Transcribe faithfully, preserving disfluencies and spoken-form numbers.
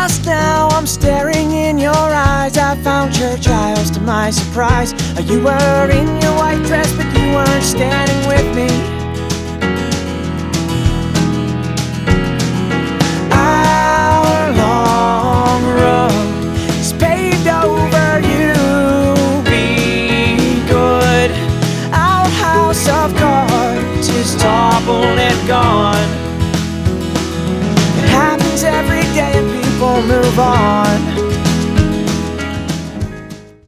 lost now, I'm staring in your eyes. I found church aisles to my surprise. You were in your white dress, but you weren't standing with me. Our long road is paved over you. Be good. Our house of cards is toppled and gone. It happens every day and people move on.